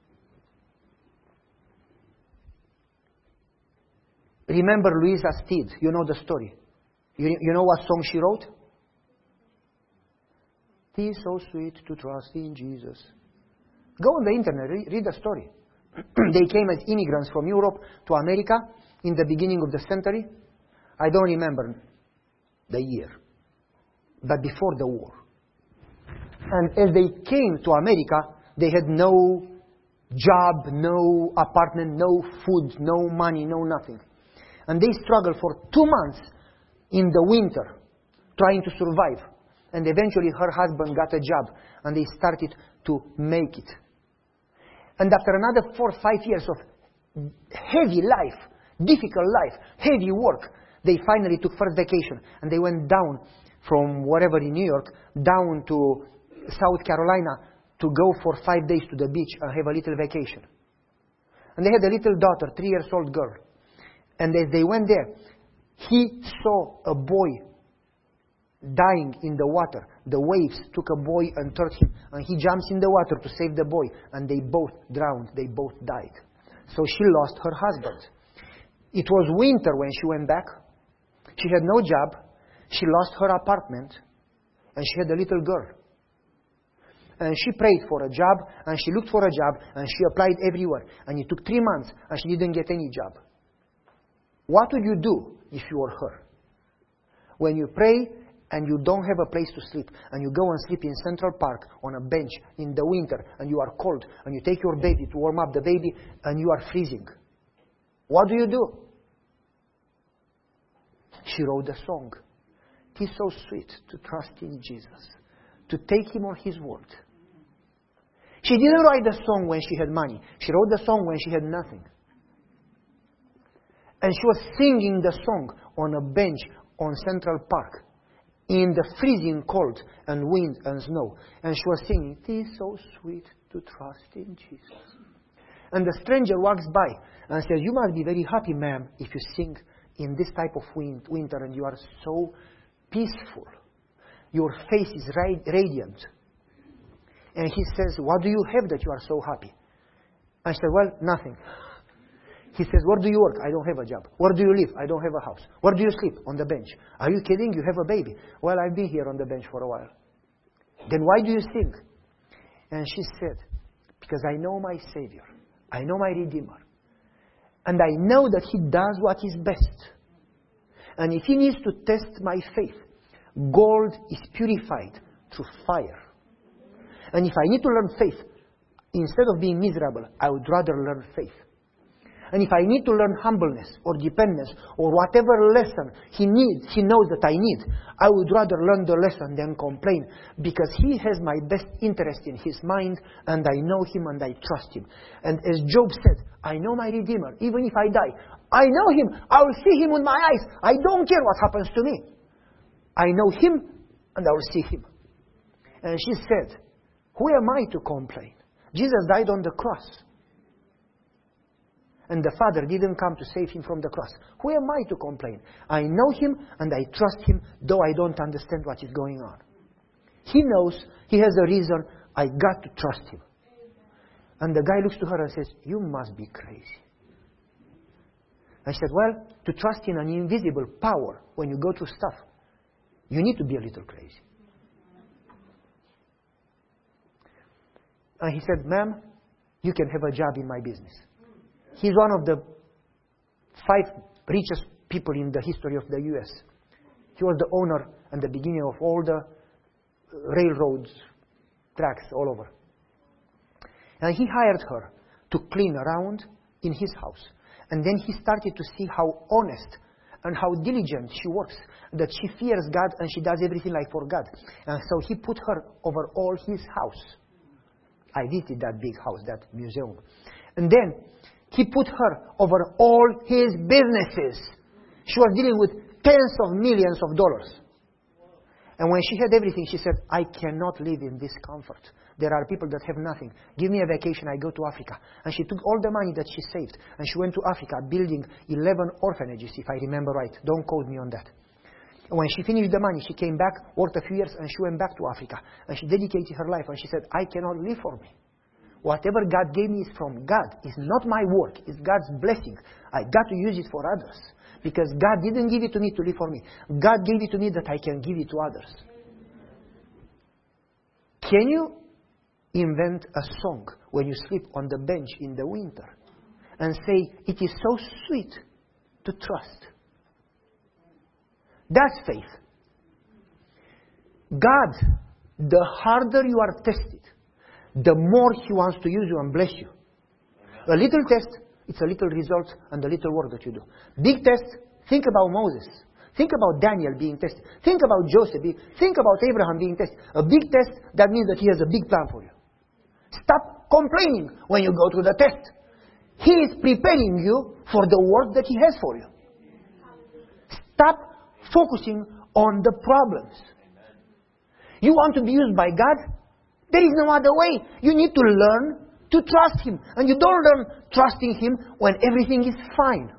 Remember Louisa Steed, you know the story. You know what song she wrote? "'Tis so sweet to trust in Jesus." Go on the internet, read the story. They came as immigrants from Europe to America in the beginning of the century. I don't remember the year, but before the war. And as they came to America, they had no job, no apartment, no food, no money, no nothing. And they struggled for 2 months in the winter, trying to survive. And eventually her husband got a job, and they started to make it. And after another 4 or 5 years of heavy life, difficult life, heavy work, they finally took first vacation. And they went down from wherever in New York, down to South Carolina to go for 5 days to the beach and have a little vacation. And they had a little daughter, 3-year-old girl. And as they went there, he saw a boy dying in the water. The waves took a boy and turned him, and he jumps in the water to save the boy, and they both drowned. They both died. So she lost her husband. It was winter when she went back. She had no job. She lost her apartment, and she had a little girl. And she prayed for a job, and she looked for a job, and she applied everywhere. And it took 3 months, and she didn't get any job. What would you do if you were her? When you pray and you don't have a place to sleep, and you go and sleep in Central Park on a bench in the winter, and you are cold, and you take your baby to warm up the baby, and you are freezing, what do you do? She wrote a song. It's so sweet to trust in Jesus, to take Him on His word. She didn't write the song when she had money. She wrote the song when she had nothing. And she was singing the song on a bench on Central Park in the freezing cold and wind and snow. And she was singing, "It is so sweet to trust in Jesus." And the stranger walks by and says, "You must be very happy, ma'am, if you sing in this type of winter and you are so peaceful. Your face is radiant." And he says, "What do you have that you are so happy?" And she said, "Well, nothing." He says, "Where do you work?" "I don't have a job." "Where do you live?" "I don't have a house." "Where do you sleep?" "On the bench." "Are you kidding? You have a baby." "Well, I've been here on the bench for a while." "Then why do you sing?" And she said, "Because I know my Savior. I know my Redeemer. And I know that He does what is best. And if He needs to test my faith, gold is purified through fire. And if I need to learn faith, instead of being miserable, I would rather learn faith. And if I need to learn humbleness or dependence or whatever lesson he knows that I need, I would rather learn the lesson than complain, because he has my best interest in his mind, and I know him and I trust him. And as Job said, I know my Redeemer. Even if I die, I know him. I will see him with my eyes. I don't care what happens to me. I know him and I will see him. And she said, who am I to complain? Jesus died on the cross. And the Father didn't come to save him from the cross. Who am I to complain? I know him and I trust him, though I don't understand what is going on. He knows, he has a reason. I got to trust him. And the guy looks to her and says, you must be crazy. And she said, well, to trust in an invisible power when you go through stuff, you need to be a little crazy. And he said, ma'am, you can have a job in my business. He's one of the 5 richest people in the history of the U.S. He was the owner and the beginning of all the railroads, tracks all over. And he hired her to clean around in his house. And then he started to see how honest and how diligent she works, that she fears God and she does everything like for God. And so he put her over all his house. I visited that big house, that museum. And then he put her over all his businesses. She was dealing with tens of millions of dollars. And when she had everything, she said, I cannot live in this comfort. There are people that have nothing. Give me a vacation, I go to Africa. And she took all the money that she saved, and she went to Africa, building 11 orphanages, if I remember right. Don't quote me on that. And when she finished the money, she came back, worked a few years, and she went back to Africa. And she dedicated her life, and she said, I cannot live for me. Whatever God gave me is from God. It's not my work. It's God's blessing. I got to use it for others. Because God didn't give it to me to live for me. God gave it to me that I can give it to others. Can you invent a song when you sleep on the bench in the winter and say, it is so sweet to trust? That's faith. God, the harder you are tested, the more He wants to use you and bless you. A little test, it's a little result and a little work that you do. Big test, think about Moses. Think about Daniel being tested. Think about Joseph. Think about Abraham being tested. A big test, that means that He has a big plan for you. Stop complaining when you go through the test. He is preparing you for the work that He has for you. Stop focusing on the problems. You want to be used by God? There is no other way. You need to learn to trust Him. And you don't learn trusting Him when everything is fine.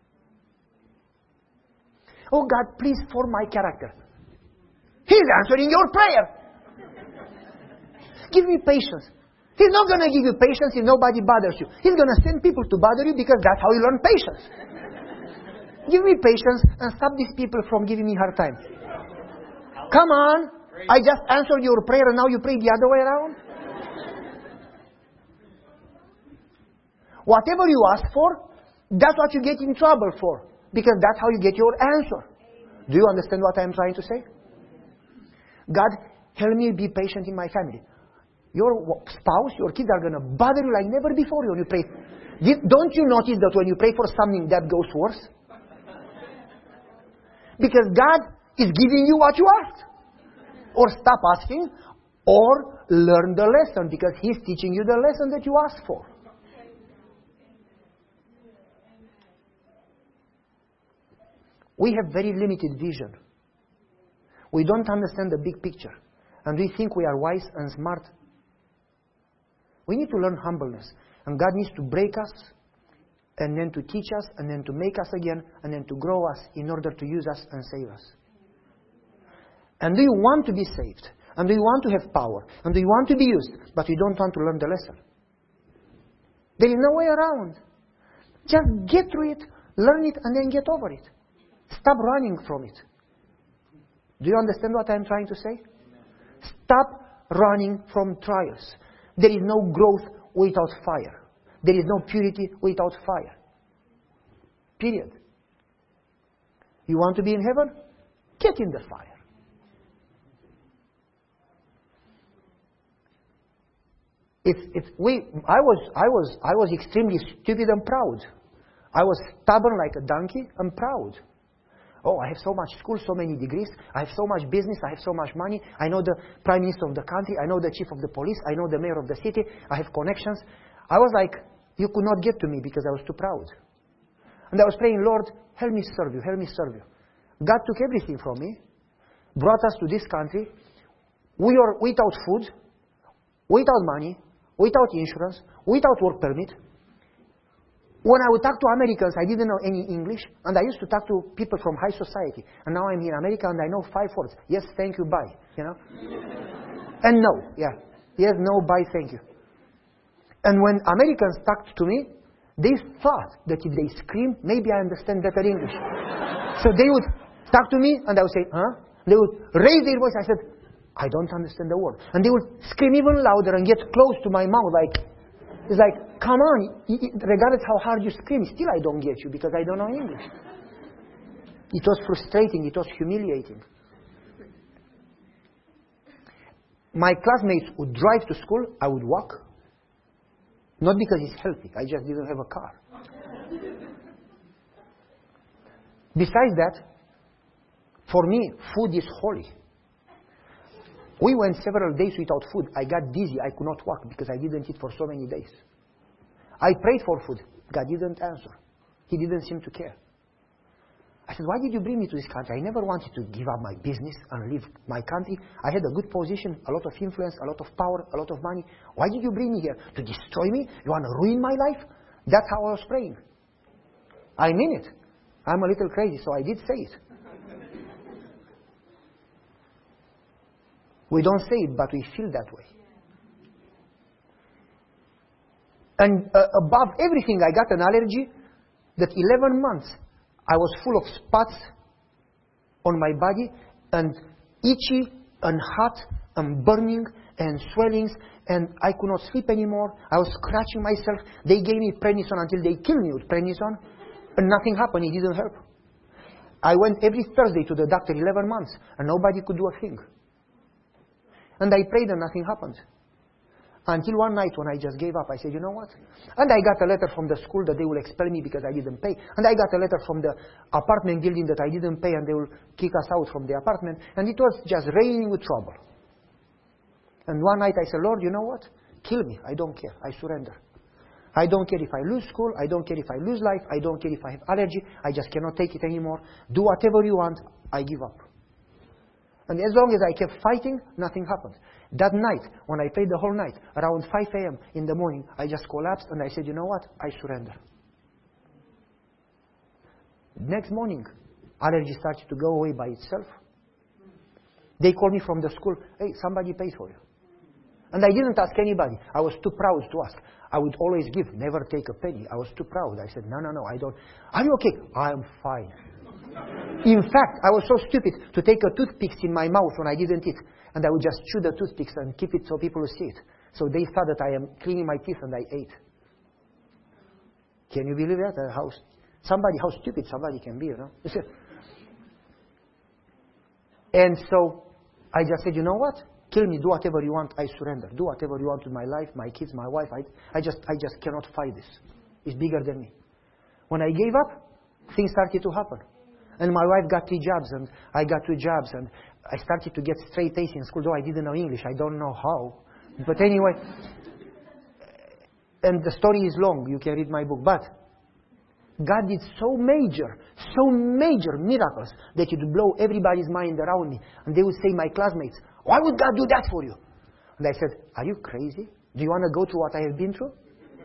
Oh God, please form my character. He's answering your prayer. Give me patience. He's not going to give you patience if nobody bothers you. He's going to send people to bother you because that's how you learn patience. Give me patience and stop these people from giving me hard time. Come on. I just answered your prayer and now you pray the other way around. Whatever you ask for, that's what you get in trouble for. Because that's how you get your answer. Do you understand what I'm trying to say? God, help me be patient in my family. Your spouse, your kids are going to bother you like never before when you pray. Don't you notice that when you pray for something that goes worse? Because God is giving you what you asked. Or stop asking, or learn the lesson because He's teaching you the lesson that you asked for. We have very limited vision. We don't understand the big picture. And we think we are wise and smart. We need to learn humbleness. And God needs to break us, and then to teach us, and then to make us again, and then to grow us in order to use us and save us. And do you want to be saved? And do you want to have power? And do you want to be used? But you don't want to learn the lesson. There is no way around. Just get through it, learn it, and then get over it. Stop running from it. Do you understand what I'm trying to say? Stop running from trials. There is no growth without fire. There is no purity without fire. Period. You want to be in heaven? Get in the fire. I was extremely stupid and proud I was stubborn like a donkey and proud. Oh, I have so much school, so many degrees. I have so much business. I have so much money. I know the prime minister of the country. I know the chief of the police. I know the mayor of the city. I have connections. I was like, you could not get to me because I was too proud. And I was praying, Lord, help me serve you. Help me serve you. God took everything from me, brought us to this country. We are without food, without money, without insurance, without work permit. When I would talk to Americans, I didn't know any English, and I used to talk to people from high society. And now I'm in America, and I know 5 words. Yes, thank you, bye. You know? And no, yeah. Yes, no, bye, thank you. And when Americans talked to me, they thought that if they scream, maybe I understand better English. So they would talk to me, and I would say, huh? They would raise their voice. I said, I don't understand the word. And they would scream even louder and get close to my mouth, like, it's like, come on, regardless how hard you scream, still I don't get you because I don't know English. It was frustrating, it was humiliating. My classmates would drive to school, I would walk. Not because it's healthy, I just didn't have a car. Besides that, for me, food is holy. We went several days without food. I got dizzy. I could not walk because I didn't eat for so many days. I prayed for food. God didn't answer. He didn't seem to care. I said, why did you bring me to this country? I never wanted to give up my business and leave my country. I had a good position, a lot of influence, a lot of power, a lot of money. Why did you bring me here? To destroy me? You want to ruin my life? That's how I was praying. I mean it. I'm a little crazy, so I did say it. We don't say it, but we feel that way. And above everything, I got an allergy that 11 months I was full of spots on my body and itchy and hot and burning and swellings, and I could not sleep anymore. I was scratching myself. They gave me prednisone until they killed me with prednisone, and nothing happened. It didn't help. I went every Thursday to the doctor 11 months, and nobody could do a thing. And I prayed and nothing happened. Until one night when I just gave up, I said, you know what? And I got a letter from the school that they will expel me because I didn't pay. And I got a letter from the apartment building that I didn't pay and they will kick us out from the apartment. And it was just raining with trouble. And one night I said, Lord, you know what? Kill me. I don't care. I surrender. I don't care if I lose school. I don't care if I lose life. I don't care if I have allergy. I just cannot take it anymore. Do whatever you want. I give up. And as long as I kept fighting, nothing happened. That night, when I prayed the whole night, around 5 a.m. in the morning, I just collapsed and I said, you know what? I surrender. Next morning, allergy started to go away by itself. They called me from the school, hey, somebody pays for you. And I didn't ask anybody. I was too proud to ask. I would always give, never take a penny. I was too proud. I said, no, I don't. Are you okay? I am fine. In fact, I was so stupid to take a toothpick in my mouth when I didn't eat. And I would just chew the toothpicks and keep it so people would see it. So they thought that I am cleaning my teeth and I ate. Can you believe that? How stupid somebody can be, you know? And so I just said, you know what? Kill me, do whatever you want, I surrender. Do whatever you want with my life, my kids, my wife. I just cannot fight this. It's bigger than me. When I gave up, things started to happen. And my wife got 3 jobs, and I got 2 jobs, and I started to get straight A's in school, though I didn't know English. I don't know how. But anyway, and the story is long. You can read my book. But God did so major miracles that it would blow everybody's mind around me. And they would say, my classmates, why would God do that for you? And I said, are you crazy? Do you want to go through what I have been through?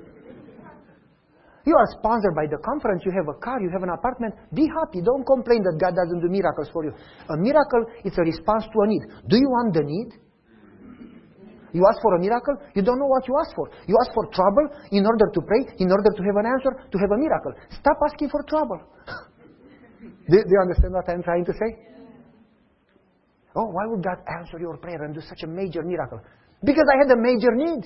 You are sponsored by the conference, you have a car, you have an apartment. Be happy. Don't complain that God doesn't do miracles for you. A miracle is a response to a need. Do you want the need? You ask for a miracle, you don't know what you ask for. You ask for trouble in order to pray, in order to have an answer, to have a miracle. Stop asking for trouble. Do you understand what I'm trying to say? Oh, why would God answer your prayer and do such a major miracle? Because I had a major need.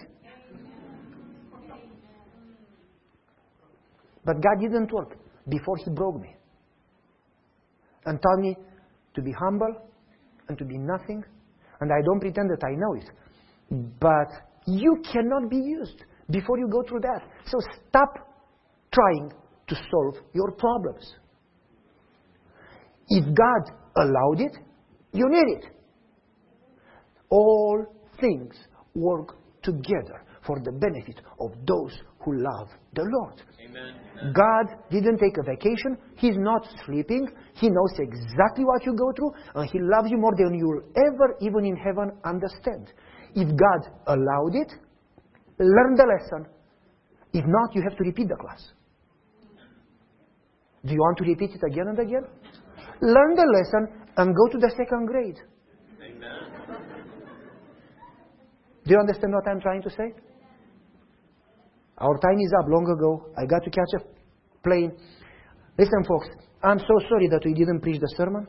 But God didn't work before He broke me. And taught me to be humble and to be nothing. And I don't pretend that I know it. But you cannot be used before you go through that. So stop trying to solve your problems. If God allowed it, you need it. All things work together for the benefit of those who love the Lord. Amen. God didn't take a vacation. He's not sleeping. He knows exactly what you go through, and He loves you more than you will ever, even in heaven, understand. If God allowed it, learn the lesson. If not, you have to repeat the class. Do you want to repeat it again and again? Learn the lesson and go to the second grade. Amen. Do you understand what I'm trying to say? Our time is up long ago. I got to catch a plane. Listen, folks, I'm so sorry that we didn't preach the sermon.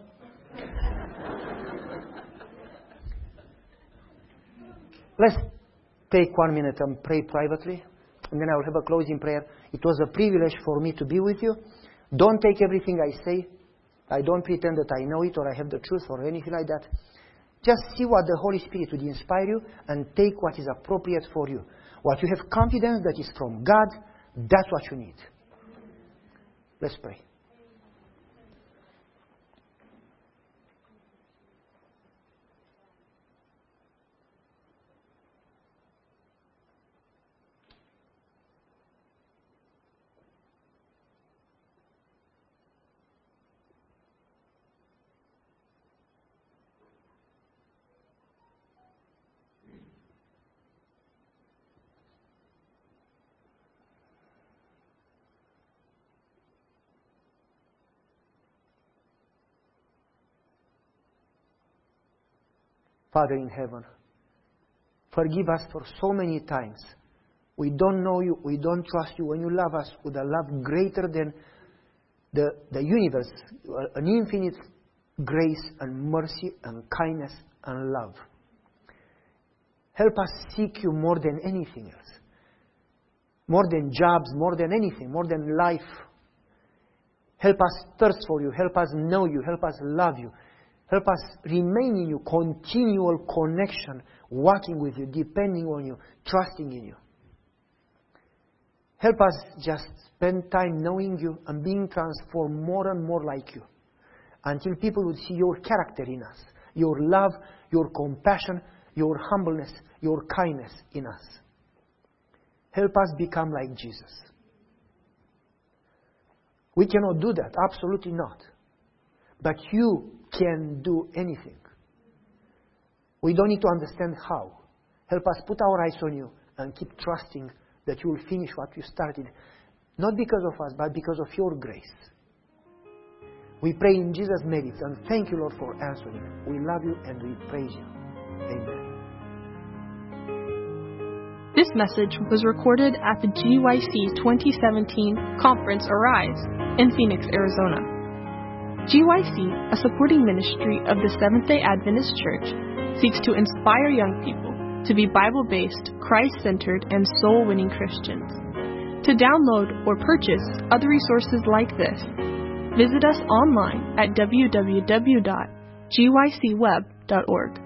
Let's take 1 minute and pray privately, and then I will have a closing prayer. It was a privilege for me to be with you. Don't take everything I say. I don't pretend that I know it or I have the truth or anything like that. Just see what the Holy Spirit would inspire you and take what is appropriate for you. What you have confidence that is from God, that's what you need. Let's pray. Father in heaven, forgive us for so many times. We don't know you, we don't trust you when you love us with a love greater than the universe, an infinite grace and mercy and kindness and love. Help us seek you more than anything else. More than jobs, more than anything, more than life. Help us thirst for you, help us know you, help us love you. Help us remain in you, continual connection, walking with you, depending on you, trusting in you. Help us just spend time knowing you and being transformed more and more like you, until people would see your character in us, your love, your compassion, your humbleness, your kindness in us. Help us become like Jesus. We cannot do that, absolutely not. But you can do anything. We don't need to understand how. Help us put our eyes on you and keep trusting that you will finish what you started. Not because of us, but because of your grace. We pray in Jesus' merits and thank you, Lord, for answering. We love you and we praise you. Amen. This message was recorded at the GYC 2017 Conference Arise in Phoenix, Arizona. GYC, a supporting ministry of the Seventh-day Adventist Church, seeks to inspire young people to be Bible-based, Christ-centered, and soul-winning Christians. To download or purchase other resources like this, visit us online at www.gycweb.org.